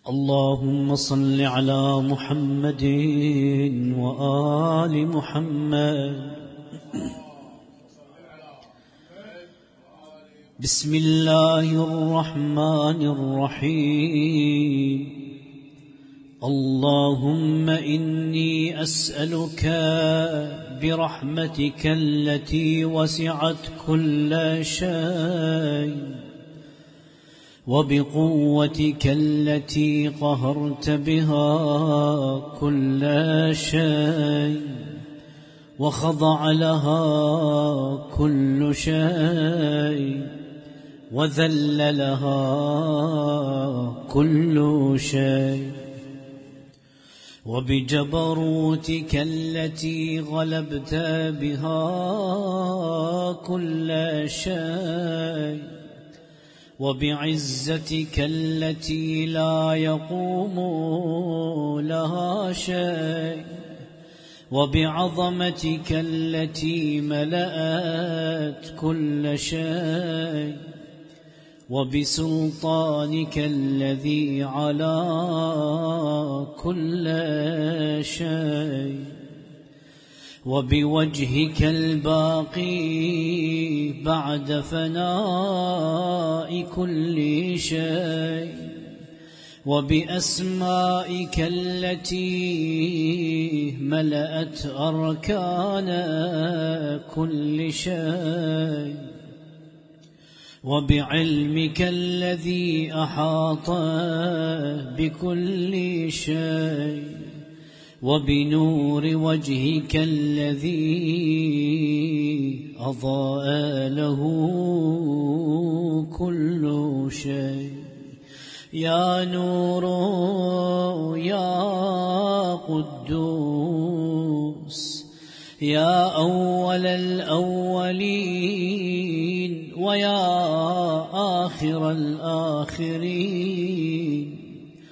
اللهم صل على محمد وآل محمد. بسم الله الرحمن الرحيم. اللهم إني أسألك برحمتك التي وسعت كل شيء وبقوتك التي قهرت بها كل شيء وخضع لها كل شيء وذل لها كل شيء، وبجبروتك التي غلبت بها كل شيء وبعزتك التي لا يقوم لها شيء وبعظمتك التي ملأت كل شيء وبسلطانك الذي على كل شيء وبوجهك الباقي بعد فناء كل شيء وبأسمائك التي ملأت أركان كل شيء وبعلمك الذي أحاط بكل شيء وبنور وجهك الذي أضاء له كل شيء. يا نور يا قدوس يا أول الأولين ويا آخر الآخرين،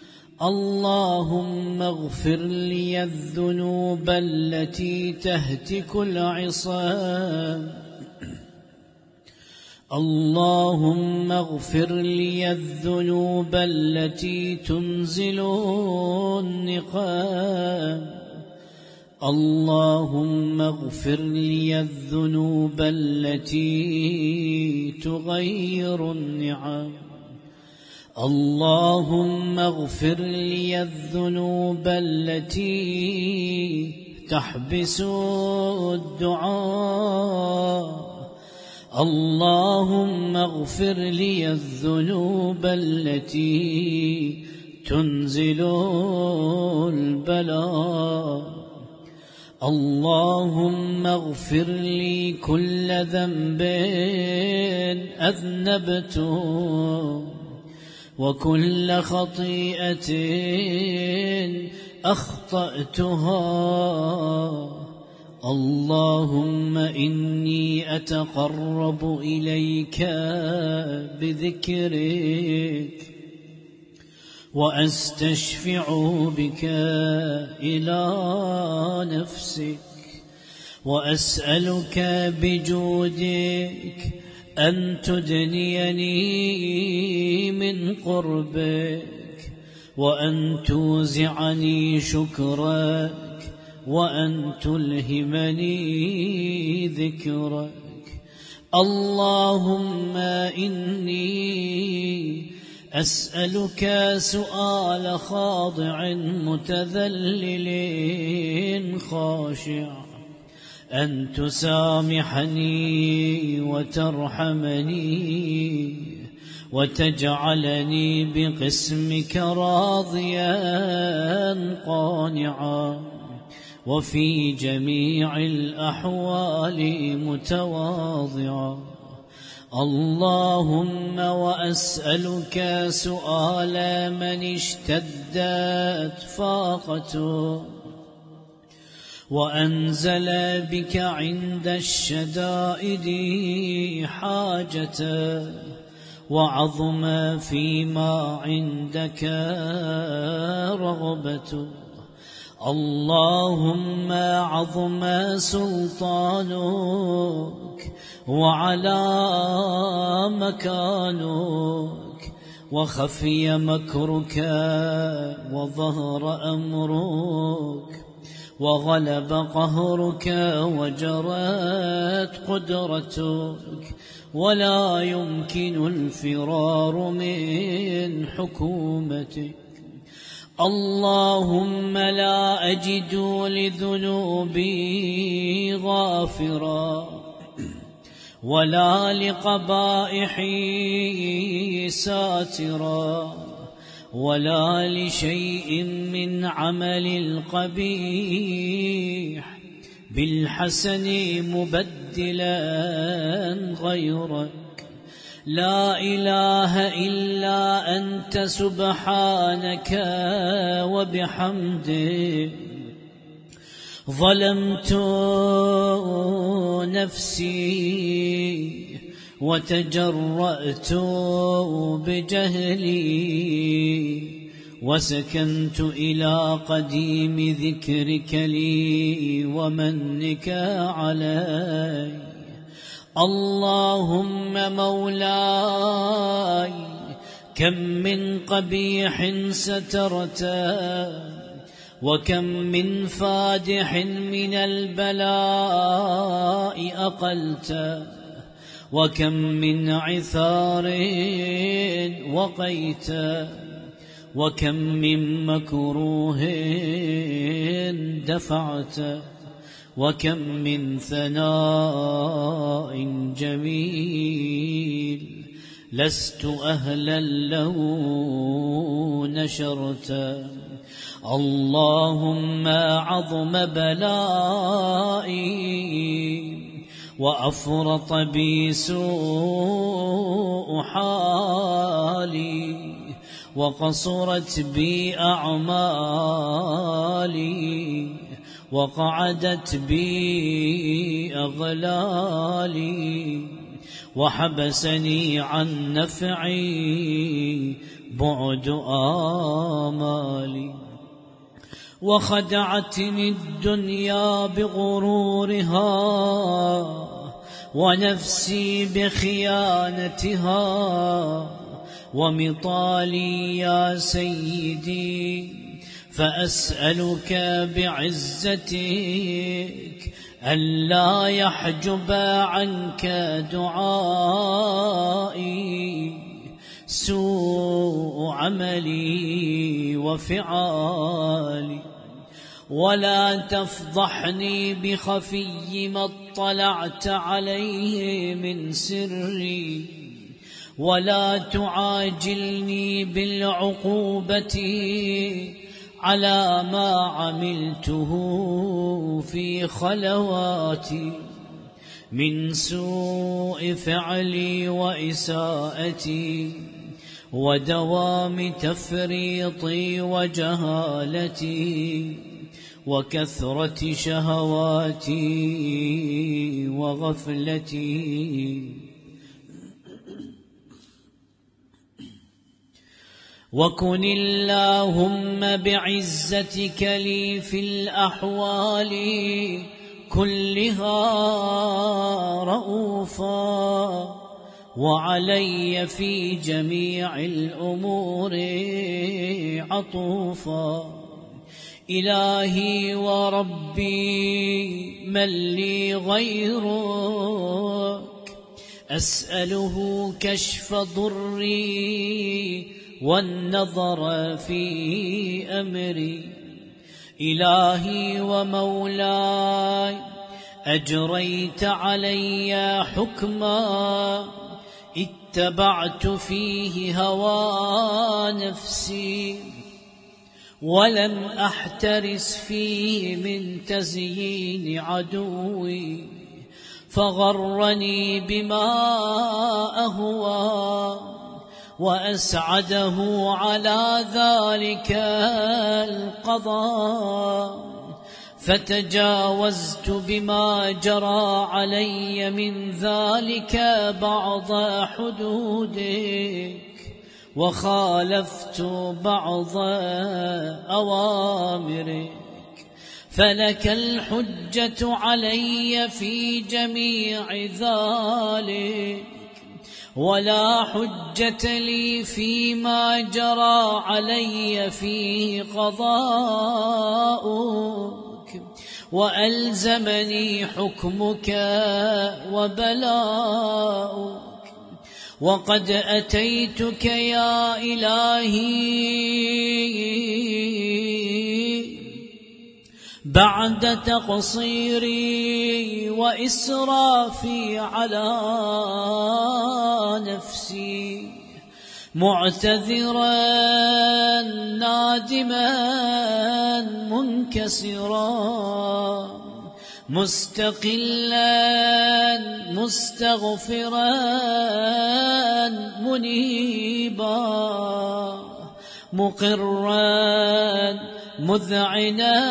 اللهم اغفر لي الذنوب التي تهتك العصام، اللهم اغفر لي الذنوب التي تنزل النقام، اللهم اغفر لي الذنوب التي تغير النعم، اللهم اغفر لي الذنوب التي تحبس الدعاء، اللهم اغفر لي الذنوب التي تنزل البلاء، اللهم اغفر لي كل ذنب أذنبته وكل خطيئة أخطأتها، اللهم إني أتقرب إليك بذكرك وأستشفع بك إلى نفسك وأسألك بجودك أن تدنيني من قربك وأن توزعني شكرك وأن تلهمني ذكرك، اللهم إني أسألك سؤال خاضع متذلل خاشع أن تسامحني وترحمني وتجعلني بقسمك راضيا قانعا وفي جميع الأحوال متواضعا، اللهم وأسألك سؤال من اشتدت فاقته وأنزل بك عند الشدائد حاجته وعظم فيما عندك رغبته، اللهم عظم سلطانك وعلى مكانك وخفي مكرك وظهر أمرك وغلب قهرك وجرت قدرتك ولا يمكن الفرار من حكومتك. اللهم لا أجد لذنوبي غافرا ولا لقبائحي ساترا ولا لشيء من عمل القبيح بالحسن مبدلا غيرك. لا إله إلا أنت سبحانك وبحمدك ظلمت نفسي وتجرأت بجهلي وسكنت إلى قديم ذكرك لي ومنك علي. اللهم مولاي كم من قبيح سترت وكم من فادح من البلاء أقلت وكم من عثار وقيت وكم من مكروه دفعت وكم من ثناء جميل لست أهلا له نشرت. اللهم عظم بلائي وأفرط بي سوء حالي وقصرت بي أعمالي وقعدت بي أغلالي وحبسني عن نفعي بعد آمالي وخدعتني الدنيا بغرورها ونفسي بخيانتها ومطالي يا سيدي فأسألك بعزتك ألا يحجب عنك دعائي سوء عملي وفعالي ولا تفضحني بخفي ما اطلعت عليه من سري ولا تعاجلني بالعقوبة على ما عملته في خلواتي من سوء فعلي وإساءتي ودوام تفريطي وجهالتي وكثرة شهواتي وغفلتي. وكن اللهم بعزتك لي في الأحوال كلها رؤوفا وعلي في جميع الأمور عطوفا. إلهي وربي من لي غيرك أسأله كشف ضري والنظر في أمري. إلهي ومولاي أجريت علي حكما اتبعت فيه هوى نفسي ولم أحترس فيه من تزيين عدوي فغرني بما أهوى وأسعده على ذلك القضاء فتجاوزت بما جرى علي من ذلك بعض حدودك وخالفت بعض أوامرك فلك الحجة علي في جميع ذلك ولا حجة لي فيما جرى علي فيه قضاؤك، وألزمني حكمك وبلاؤك. وقد أتيتك يا إلهي بعد تقصيري وإسرافي على نفسي، معتذرا نادما منكسرا، مستقلا مستغفرا منيبا، مقرا مذعنا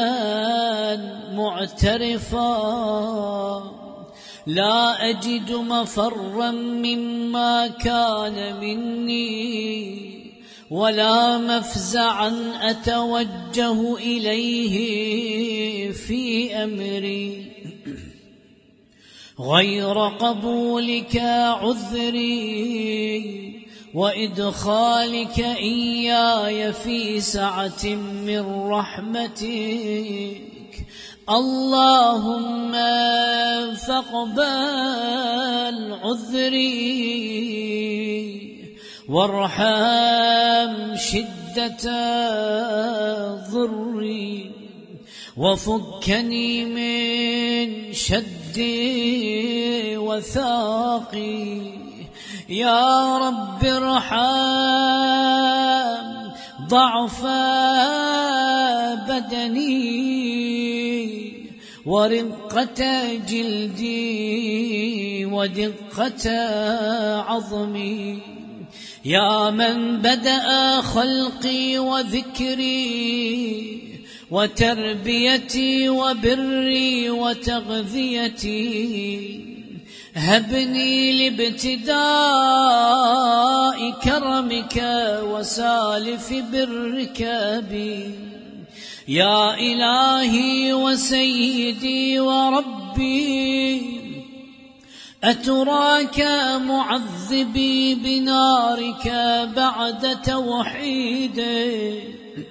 معترفا. لا أجد مفرا مما كان مني، ولا مفزعا أتوجه إليه في أمري، غير قبولك عذري وإدخالك إياي في سعة من رحمتك. اللهم فاقبل عذري وارحم شدة ضري، وفكني من شدي وثاقي. يا رب ارحم ضعف بدني ورقة جلدي ودقة عظمي. يا من بدأ خلقي وذكري وتربيتي وبري وتغذيتي، هبني لابتداء كرمك وسالف برك بي. يا إلهي وسيدي وربي، أتراك معذبي بنارك بعد توحيدي،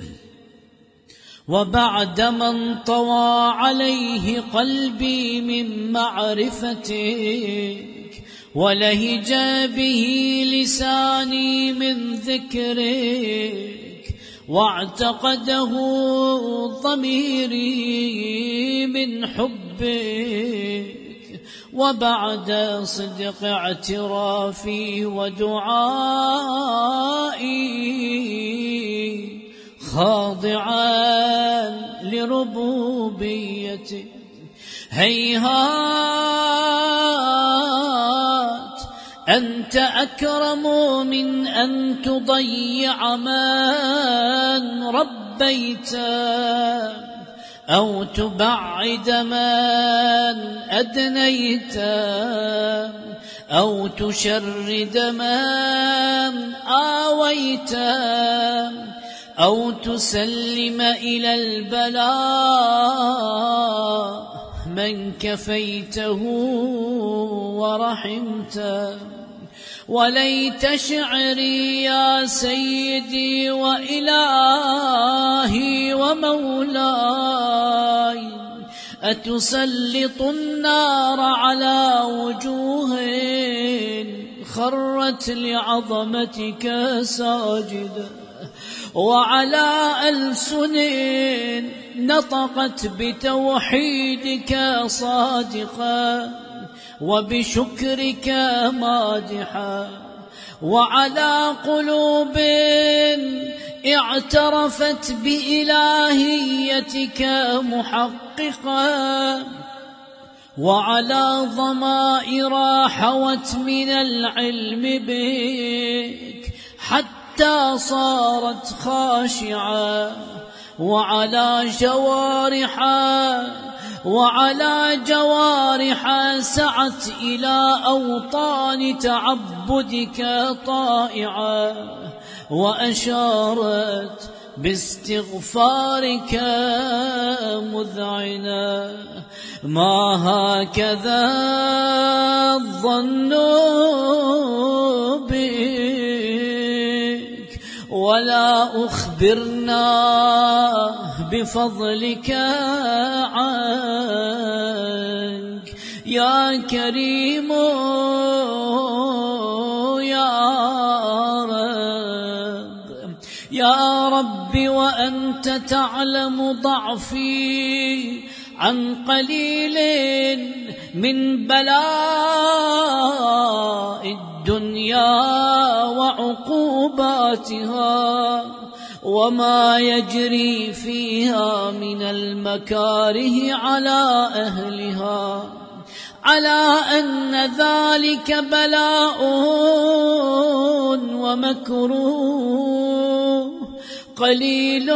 وبعد من طوى عليه قلبي من معرفتك، ولهج به لساني من ذكرك، واعتقده ضميري من حبك. وبعد صدق اعترافي ودعائي خاضعا لربوبيتك، هيهات أنت أكرم من أن تضيع من ربيت، أو تبعد من أدنيت، أو تشرد من آويت، أو تسلم إلى البلاء من كفيته ورحمته. وليت شعري يا سيدي وإلهي ومولاي، أتسلط النار على وجوه خرت لعظمتك ساجدة، وعلى ألسن نطقت بتوحيدك صادقا وبشكرك مادحا، وعلى قلوب اعترفت بإلهيتك محققا، وعلى ضمائر حوت من العلم بك حتى صارت خاشعة، وعلى جوارح سعت إلى أوطان تعبدك طائعة، وأشارت باستغفارك مذعنا. ما هكذا الظن بك ولا أخبرنا بفضلك عنك يا كريم يا رب وأنت تعلم ضعفي عن قليل من بلاء الدنيا وعقوباتها وما يجري فيها من المكاره على أهلها، على أن ذلك بلاء ومكروه قليل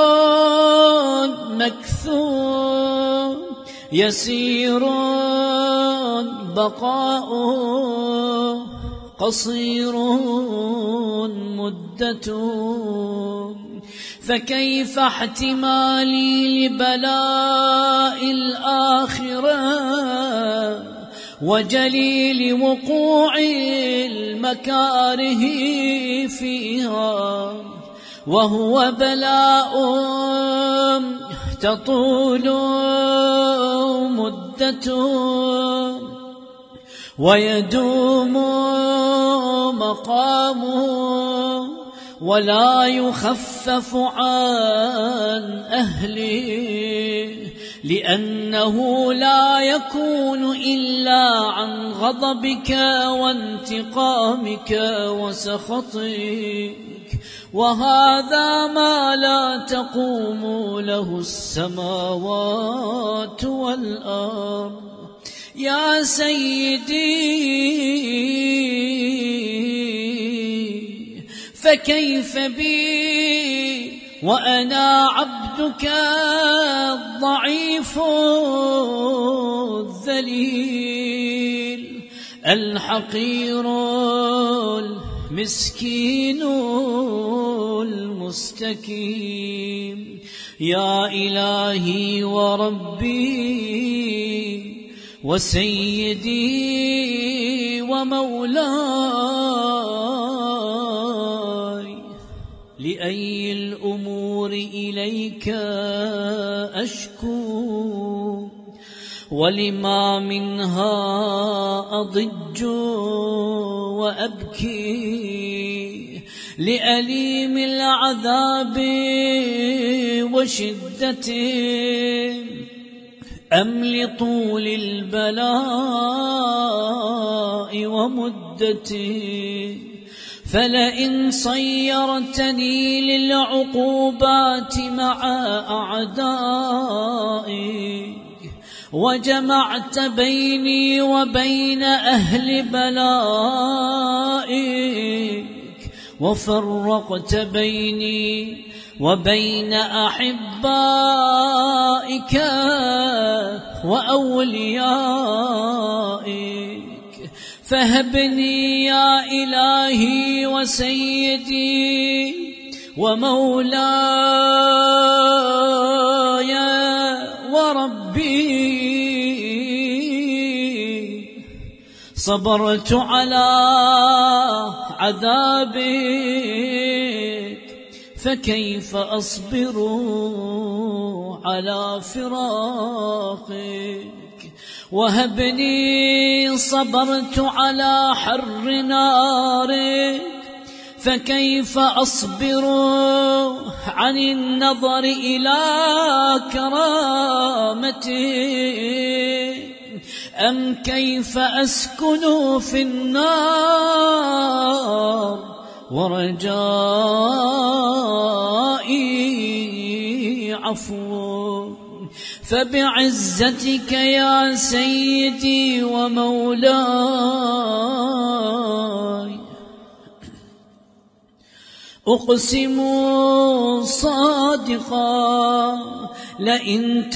مكثور يسير بقاؤه قصير مدته. فكيف احتمالي لبلاء الآخرة وجليل وقوع المكاره فيها وهو بلاء تطول مدته ويدوم مقامه ولا يخفف عن أهله، لأنه لا يكون إلا عن غضبك وانتقامك وسخطك، وهذا ما لا تقوم له السماوات والأرض. يا سيدي فكيف بي وأنا عبدك الضعيف الذليل الحقير المسكين المستكين. يا إلهي وربي وسيدي ومولاي، لأي الأمور إليك أشكو ولما منها أضج وأبكي، لأليم العذاب وشدته أم لطول البلاء ومدته. فلئن صيرتني للعقوبات مع أعدائي وجمعت بيني وبين أهل بلائك وفرقت بيني وبين أحبائك وأوليائك، فهبني يا إلهي وسيدي ومولاي وربي. صبرت على عذابك فكيف أصبر على فراقك، وهبني صبرت على حر نارك فكيف أصبر عن النظر إلى كرامتك، أم كيف أسكن في النار ورجائي عفو. فبعزتك يا سيدي ومولاي أقسم صادقا لئن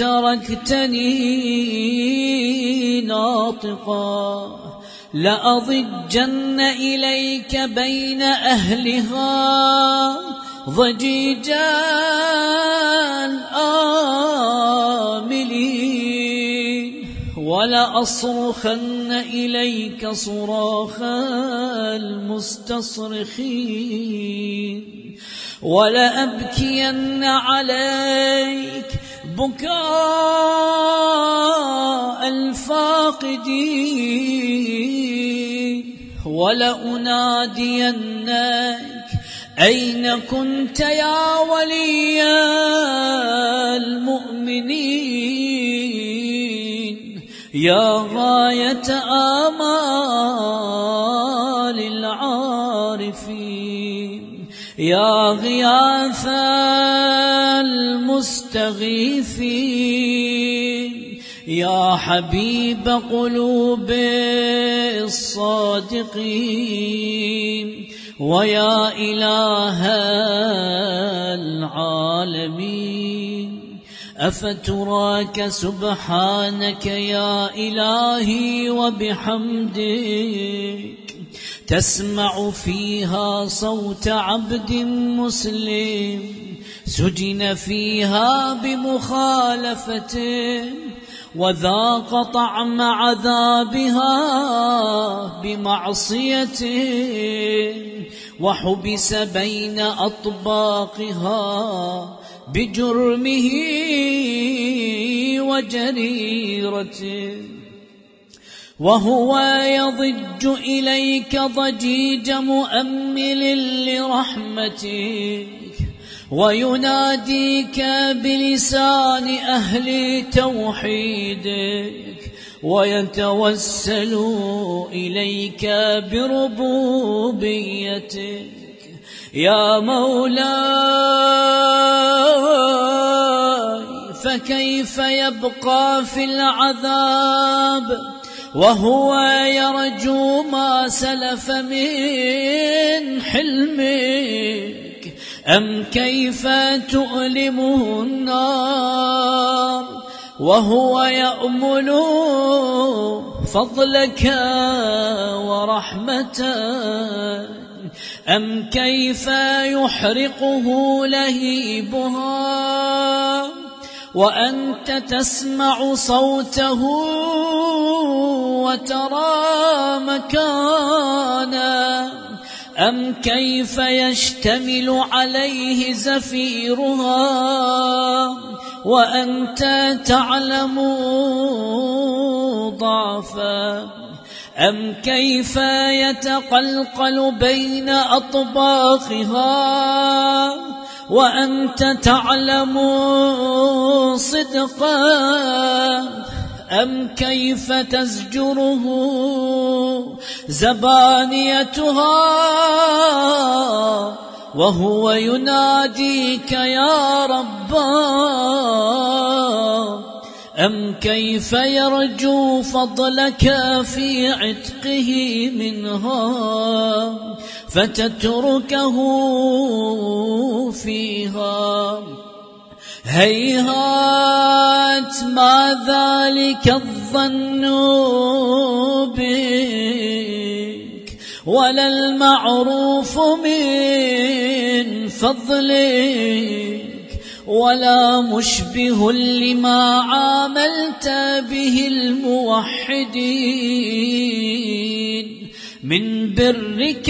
تركتني ناطقا لأضجن إليك بين أهلها ضجيج الآملين ولأصرخن إليك صراخ المستصرخين ولأبكين عليك بكاء الفاقدين ولأنادينك أين كنت يا ولي المؤمنين يا غاية آمال العارفين يا غياث المستغيثين يا حبيب قلوب الصادقين ويا إله العالمين أفتراك سبحانك يا إلهي وبحمدك تسمع فيها صوت عبد مسلم سجن فيها بمخالفة وذاق طعم عذابها بمعصية وحبس بين أطباقها بجرمه وجريرته وهو يضج إليك ضجيج مؤمل لرحمتك ويناديك بلسان أهل توحيدك ويتوسل إليك بربوبيتك يا مولاي فكيف يبقى في العذاب وهو يرجو ما سلف من حلمك أم كيف تؤلمه النار وهو يأمل فضلك ورحمتك أم كيف يحرقه لهيبها وأنت تسمع صوته وترى مكانه أم كيف يشتمل عليه زفيرها وأنت تعلم ضعفا أم كيف يتقلقل بين أطباقها وأنت تعلم صدقا أم كيف تزجره زبانيتها وهو يناديك يا ربا أم كيف يرجو فضلك في عتقه منها فتتركه فيها هيهات ما ذلك الظن بك ولا المعروف من فضلك ولا مشبه لما عاملت به الموحدين من برك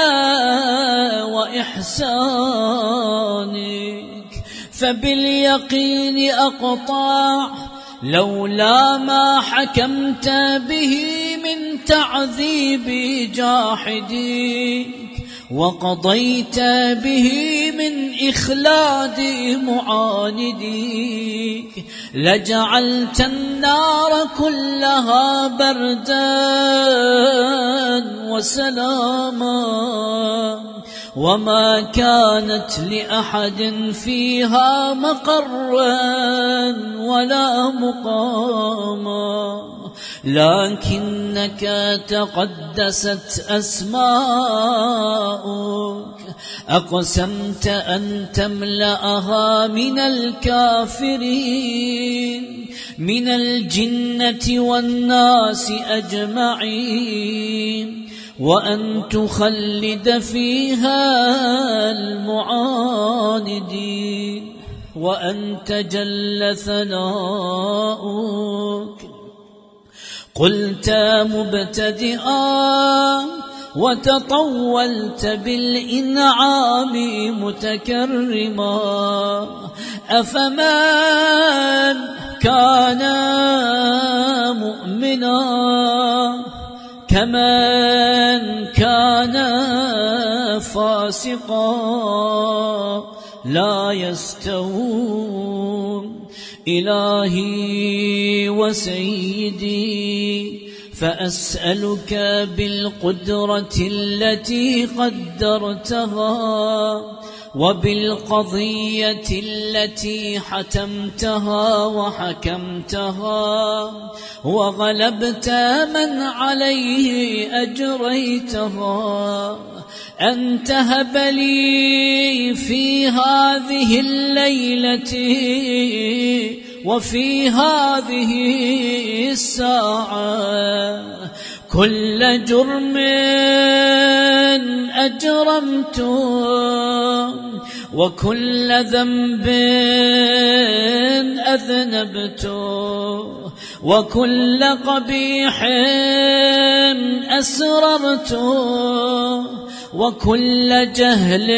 وإحسانك فباليقين أقطع لولا ما حكمت به من تعذيب جاحديك وقضيت به من إخلاد معانديك لجعلت النار كلها بردا وسلاما وما كانت لأحد فيها مقرا ولا مقاما لكنك تقدست أسماؤك أقسمت أن تملأها من الكافرين من الجنة والناس أجمعين وأن تخلد فيها المعاندين، وأن تجل ثناؤك. قلت مبتدئا وتطولت بالإنعام متكرما، أفمن كان مؤمنا كمن كان فاسقا لا يستوون. إلهي وسيدي، فأسألك بالقدرة التي قدرتها وبالقضية التي حتمتها وحكمتها وغلبت من عليه أجريتها، أن تهب لي في هذه الليلة وفي هذه الساعة كل جرم أجرمته وكل ذنب أذنبته وكل قبيح أسررته وكل جهل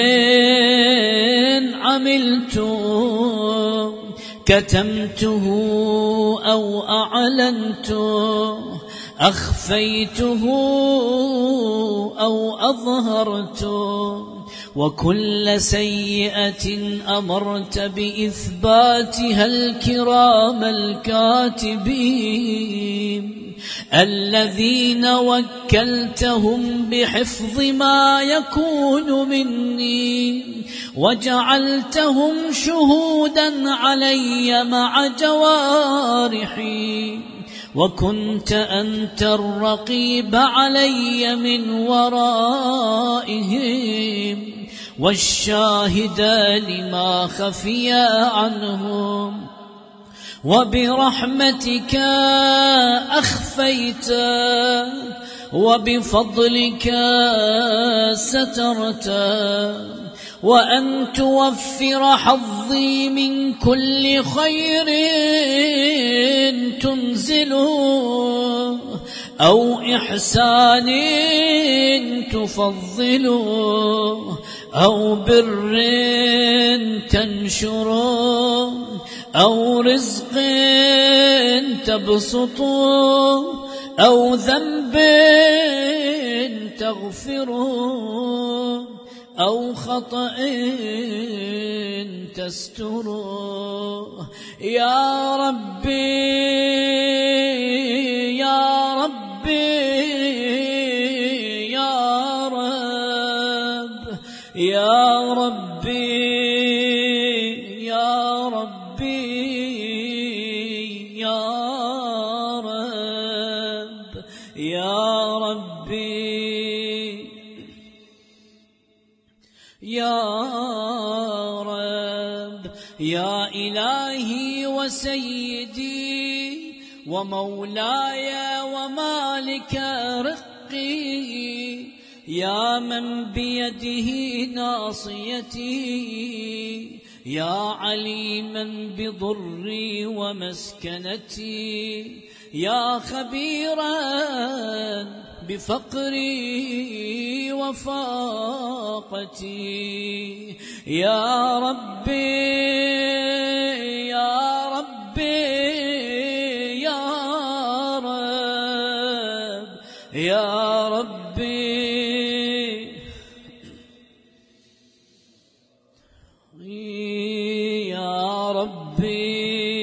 عملته، كتمته أو أعلنته، أخفيته أو أظهرته، وكل سيئة أمرت بإثباتها الكرام الكاتبين الذين وكلتهم بحفظ ما يكون مني، وجعلتهم شهودا علي مع جوارحي، وكنت أنت الرقيب علي من ورائهم والشاهد لما خفي عنهم، وبرحمتك أخفيت وبفضلك سترت، وأن توفر حظي من كل خير تنزله أو إحسان تفضله أو بر تنشره أو رزق تبسطه أو ذنب تغفره أو خطأ تستره. يا ربي يا ربي يا رب يا ربي يا ربي يا رب يا ربي يا رب يا إلهي وسيدي ومولاي ومالك رقي، يا من بيده ناصيتي، يا عليما بضري ومسكنتي، يا خبيرا بفقري وفاقتي، يا ربي يا ربي يا رب يا ربي يا ربي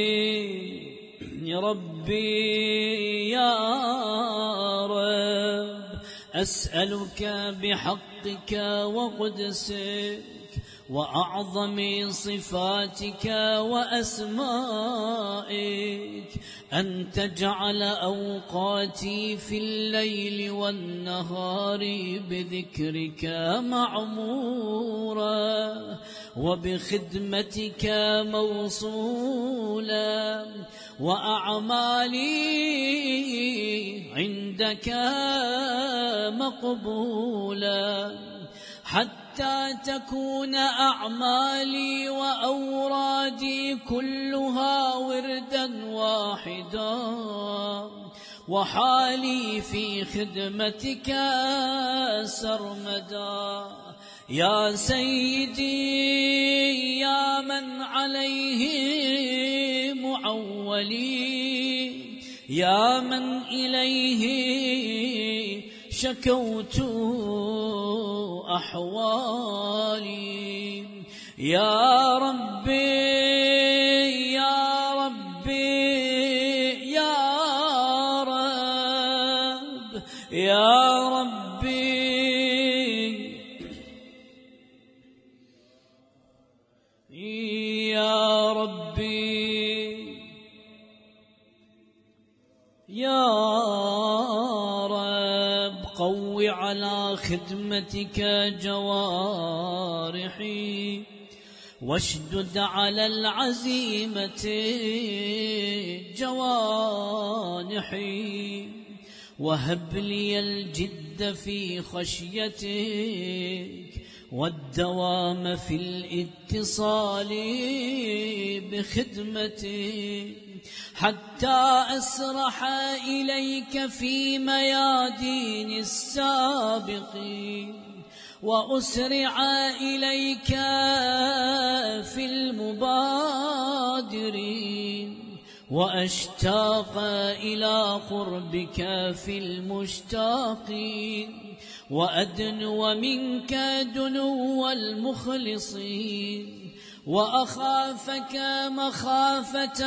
يا ربي يا رب، أسألك بحقك وقدسك وأعظم صفاتك وأسمائك أن تجعل أوقاتي في الليل والنهار بذكرك معمورا وبخدمتك موصولا وأعمالي عندك مقبولا حتى تكون أعمالي وأورادي كلها وردا واحدا وحالي في خدمتك سرمدا. يا سيدي يا من عليه معولي، يا من إليه شكوت أحوالي، يا ربي يا ربي يا رب يا ربي يا ربي يا رب قو على خدمتك جوارحي واشدد على العزيمة جوانحي وهب لي الجد في خشيتك والدوام في الاتصال بخدمتك حتى أسرح إليك في ميادين السابقين وأسرع إليك في المبادرين وأشتاق إلى قربك في المشتاقين وأدنو منك دنو المخلصين وأخافك مخافة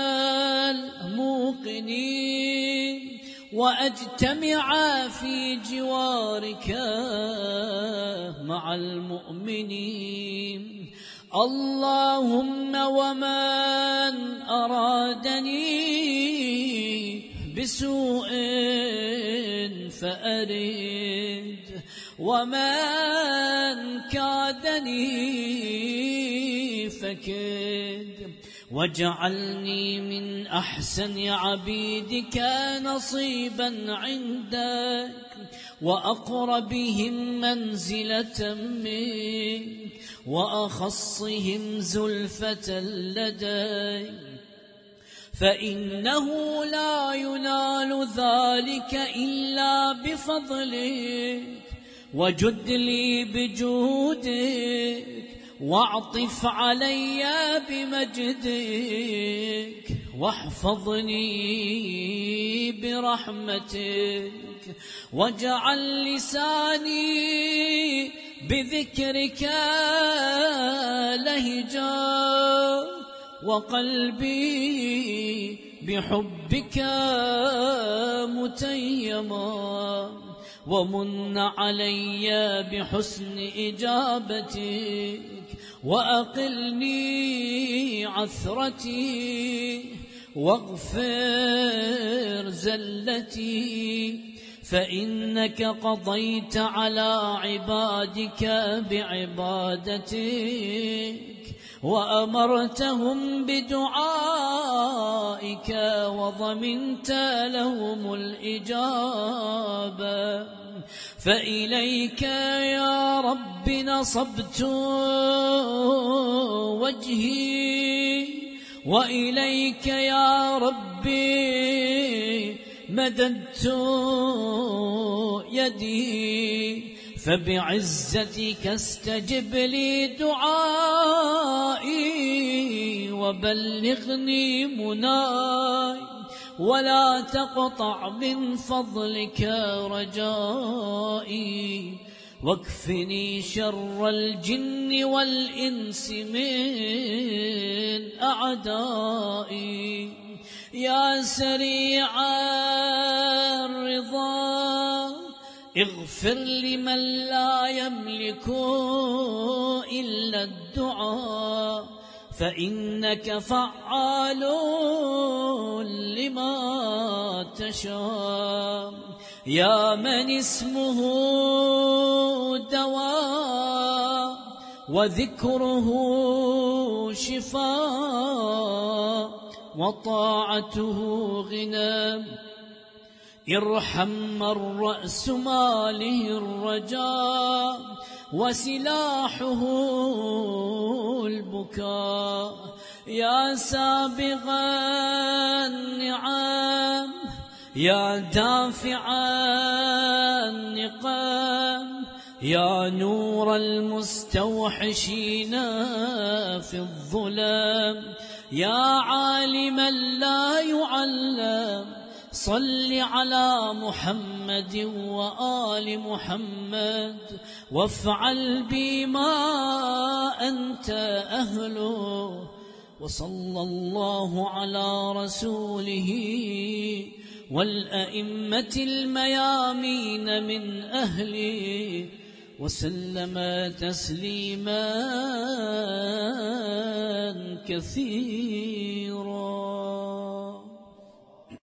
الموقنين وأجتمع في جوارك مع المؤمنين. اللهم ومن أرادني بسوء فأرد ومن كادني فكد واجعلني من أحسن عبيدك نصيبا عندك وأقربهم منزلة منك وأخصهم زلفة لديك فإنه لا ينال ذلك إلا بفضلك وجد لي بجودك واعطف علي بمجدك واحفظني برحمتك واجعل لساني بذكرك لهجا وقلبي بحبك متيما ومن علي بحسن إجابتك وأقلني عثرتي واغفر زلتي فإنك قضيت على عبادك بعبادتك وأمرتهم بدعائك وضمنت لهم الإجابة فإليك يا رب نصبت وجهي وإليك يا ربي مددت يدي فبعزتك استجب لي دعائي وبلغني مناي ولا تقطع من فضلك رجائي واكفني شر الجن والإنس من أعدائي يا سريع الرضا اغفر لمن لا يملك إلا الدعاء فإنك فعال لما تشاء يا من اسمه دواء وذكره شفاء وطاعته غنى ارحم من رأس ماله الرجاء وسلاحه البكاء يا سابغ النعم يا دافع النقم يا نور المستوحشين في الظلام يا عالما لا يعلم صل على محمد وآل محمد وافعل بما أنت أهله وصلى الله على رسوله والأئمة الميامين من أهله وسلم تسليما كثيرا.